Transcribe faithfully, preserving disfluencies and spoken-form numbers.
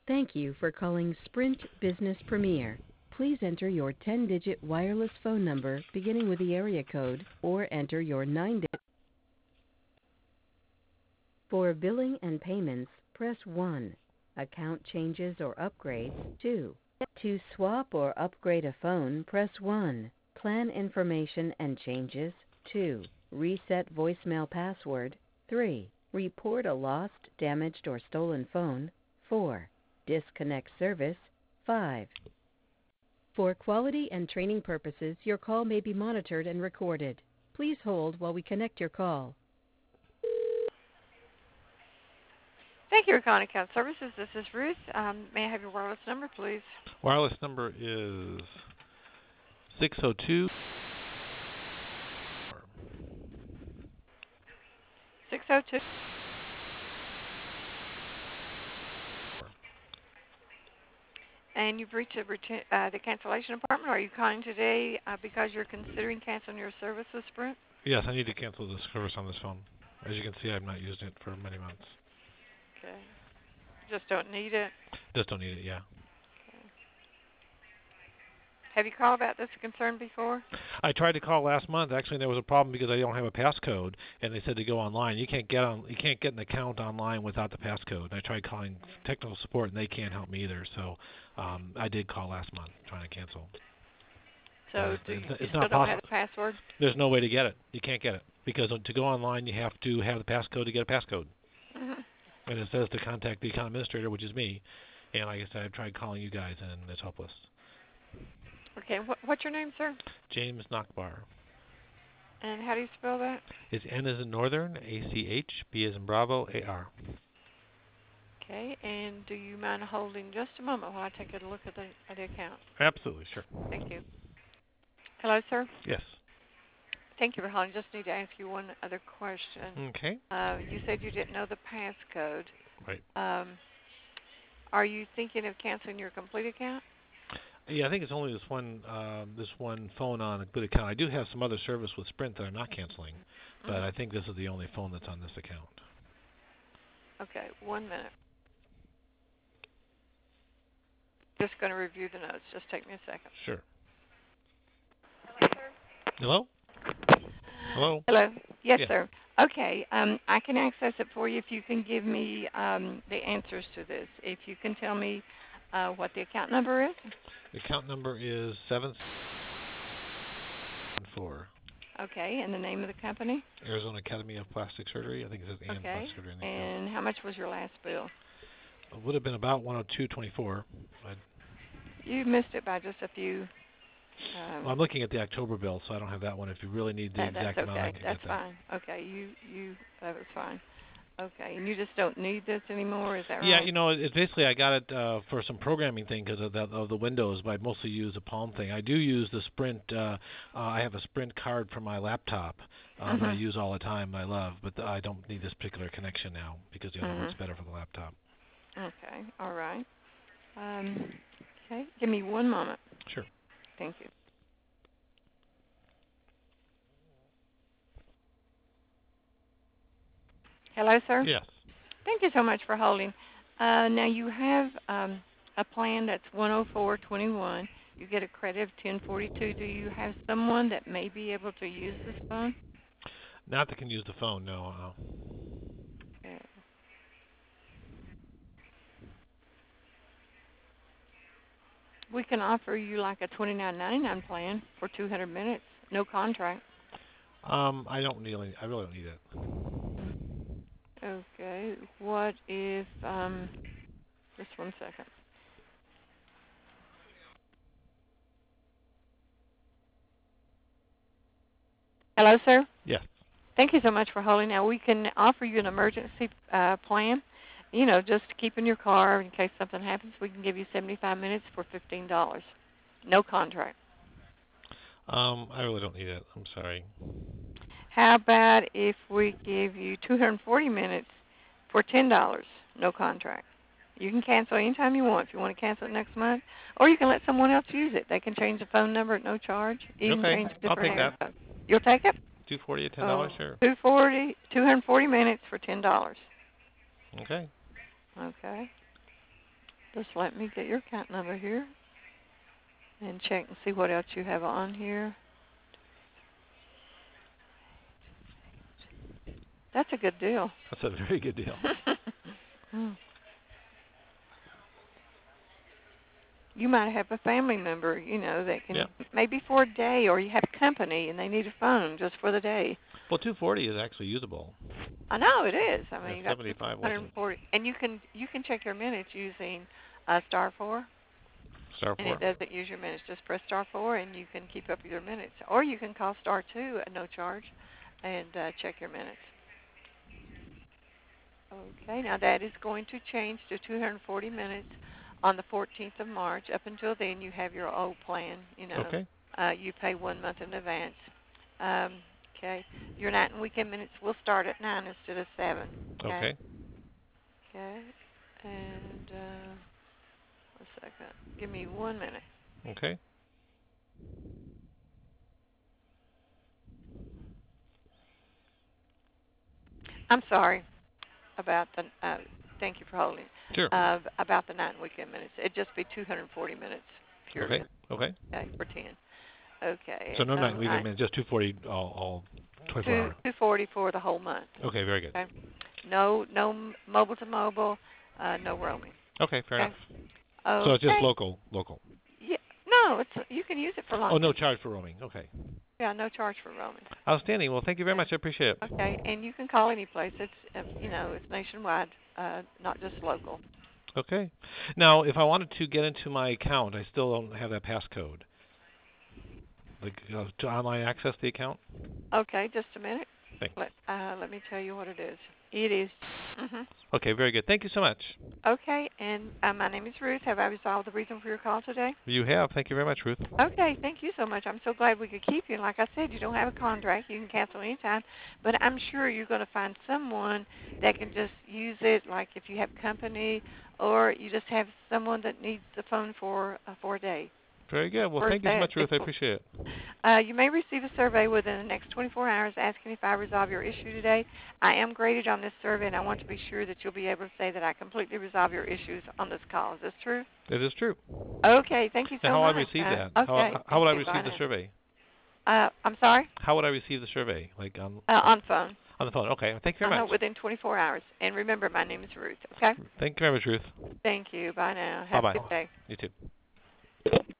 Thank you for calling Sprint Business Premier. Please enter your ten-digit wireless phone number beginning with the area code or enter your nine-digit. For billing and payments, press one. Account changes or upgrades, two. To swap or upgrade a phone, press one. Plan information and changes, two. Reset voicemail password, three. Report a lost, damaged, or stolen phone, four. Disconnect service, five. For quality and training purposes, your call may be monitored and recorded. Please hold while we connect your call. Thank you for calling Account Services. This is Ruth. Um, may I have your wireless number, please? Wireless number is six oh two. six oh two. And you've reached the, reten- uh, the cancellation department. Are you calling today uh, because you're considering canceling your service with Sprint? Yes, I need to cancel the service on this phone. As you can see, I've not used it for many months. Okay. Just don't need it? Just don't need it, yeah. Okay. Have you called about this concern before? I tried to call last month. Actually, there was a problem because I don't have a passcode, and they said to go online. You can't get on. You can't get an account online without the passcode. And I tried calling technical support, and they can't help me either. So um, I did call last month trying to cancel. So uh, do you, it's, you it's still not don't possible. have the password? There's no way to get it. You can't get it because to go online, you have to have the passcode to get a passcode. Mm-hmm. And it says to contact the account administrator, which is me. And like I said, I've tried calling you guys, and it's hopeless. Okay. What, what's your name, sir? James Nachbar. And how do you spell that? It's N as in Northern, A C H, B as in Bravo, A R. Okay. And do you mind holding just a moment while I take a look at the, at the account? Absolutely, sure. Thank you. Hello, sir? Yes. Thank you for holding. Just need to ask you one other question. Okay. Uh, you said you didn't know the passcode. Right. Um, are you thinking of canceling your complete account? Yeah, I think it's only this one um, this one phone on a good account. I do have some other service with Sprint that I'm not canceling, but Mm-hmm. I think this is the only phone that's on this account. Okay, one minute. Just going to review the notes. Just take me a second. Sure. Hello? Hello? Hello? Yes, Yeah. sir. Okay, um, I can access it for you if you can give me um, the answers to this. If you can tell me uh, what the account number is. The account number is seven four. Okay, and the name of the company? Arizona Academy of Plastic Surgery. I think it says and Okay, Plastic Surgery in the and account. how much was your last bill? It would have been about one oh two twenty-four. You missed it by just a few. Um, Well, I'm looking at the October bill, so I don't have that one. If you really need the that, exact that's amount, I okay. can That's get that. fine. Okay, you you that was fine. Okay, and you just don't need this anymore, is that Yeah, right? you know, it's basically I got it uh, for some programming thing because of, that- of the Windows, but I mostly use the Palm thing. I do use the Sprint. Uh, uh, I have a Sprint card for my laptop uh, that I Mhm. use all the time. I love, but the, I don't need this particular connection now because the other Mhm. works better for the laptop. Okay. All right. Um, okay. Give me one moment. Sure. Thank you. Hello, sir. Yes. Thank you so much for holding. Uh, now you have um, a plan that's one oh four twenty-one. You get a credit of ten forty-two. Do you have someone that may be able to use this phone? Not that can use the phone. No. Uh, Okay. We can offer you like a twenty-nine ninety-nine plan for two hundred minutes, no contract. um, I don't really. I really don't need it. Okay. What if um? Just one second. Hello, sir. Yes. Thank you so much for holding. Now, we can offer you an emergency uh, plan, you know, just to keep in your car in case something happens. We can give you seventy-five minutes for fifteen dollars. No contract. Um, I really don't need it. I'm sorry. How about if we give you two hundred forty minutes for ten dollars? No contract. You can cancel anytime you want if you want to cancel it next month, or you can let someone else use it. They can change the phone number at no charge. You can Okay. change I'll different take that. areas. You'll take it? Two forty at ten Oh, dollars. Sure. two forty, two hundred forty minutes for ten dollars. Okay. Okay. Just let me get your account number here and check and see what else you have on here. That's a good deal. That's a very good deal. You might have a family member, you know, that can yeah. maybe for a day, or you have company and they need a phone just for the day. Well, two forty is actually usable. I know it is. I mean, yeah, you got seventy-five one forty, and you can you can check your minutes using uh, star four. Star four. And it doesn't use your minutes. Just press star four, and you can keep up with your minutes. Or you can call star two at no charge, and uh, check your minutes. Okay, now that is going to change to two hundred forty minutes on the fourteenth of March. Up until then, you have your old plan. You know, okay. uh, you pay one month in advance. Um, okay, your night and weekend minutes will start at nine instead of seven. Okay. Okay. Okay, and uh, a second. Give me one minute. Okay. I'm sorry about the. Uh, thank you for holding. Sure. Uh, about the night and weekend minutes, it'd just be two hundred forty minutes. Period. Okay. Okay. Okay, for ten. Okay. So no so night and weekend I, minutes, just two forty all, all twenty-four two, hours. two forty for the whole month. Okay. Very good. Okay. No, no mobile to mobile, uh, no roaming. Okay. Fair okay. enough. Okay. So it's just local, local. Yeah. No, it's you can use it for long. Oh, no charge for roaming. Okay. Yeah, no charge for roaming. Outstanding. Well, thank you very much. I appreciate it. Okay, and you can call any place. It's uh, you know it's nationwide, uh, not just local. Okay. Now, if I wanted to get into my account, I still don't have that passcode. Like uh, to online access the account. Okay, just a minute. Thanks. Let uh, let me tell you what it is. It is. Mm-hmm. Okay, very good. Thank you so much. Okay, and uh, my name is Ruth. Have I resolved the reason for your call today? You have. Thank you very much, Ruth. Okay, thank you so much. I'm so glad we could keep you. Like I said, you don't have a contract. You can cancel anytime. But I'm sure you're going to find someone that can just use it, like if you have company or you just have someone that needs the phone for, uh, for a day. Very good. Well, For thank you so that. much, Ruth. I appreciate it. Uh, you may receive a survey within the next twenty-four hours asking if I resolve your issue today. I am graded on this survey, and I want to be sure that you'll be able to say that I completely resolve your issues on this call. Is this true? It is true. Okay, thank you so now, how much. would I receive uh, that? Okay. How, how would I you. receive Bye the now. survey? Uh, I'm sorry? How would I receive the survey? Like on Uh, on phone. On the phone. Okay. Thank you very uh, much. Within twenty-four hours. And remember, my name is Ruth, okay? Thank you very much, Ruth. Thank you. Bye now. Have Bye-bye. a good day. You too.